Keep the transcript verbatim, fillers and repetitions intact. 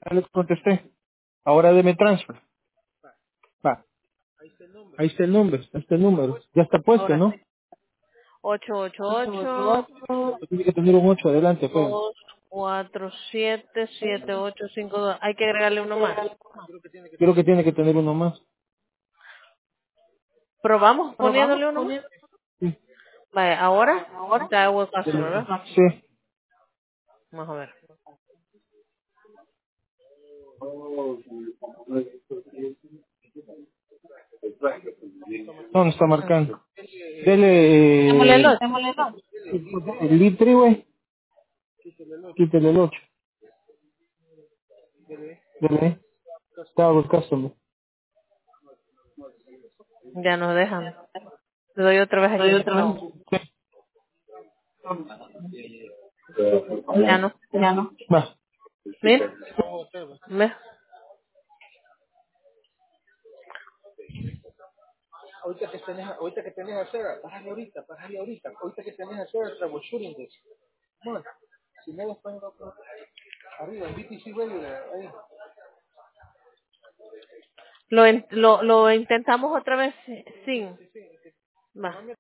Ya les contesté. Ahora deme transfer. Va. Ahí está el número. Ahí está el número. Ya está puesto, Ahora ¿no? sí. ocho ocho ocho Tiene que tener un ocho adelante, pues. dos cuatro siete siete ocho cinco dos. Hay que agregarle uno más. Creo que tiene que tener uno más. Probamos poniéndole uno más. Sí. Vale, ahora está el customer, ¿verdad? Sí. Vamos a ver. ¿Dónde está marcando? Dele Démosle el eh, ocho. el litre, güey. Quítale el ocho. Dele ahí. Está el customer. Ya nos dejan. Le doy otra vez aquí. Ya no. Va. Mira. Ve. Lo, in- lo, lo intentamos otra vez sin. Va.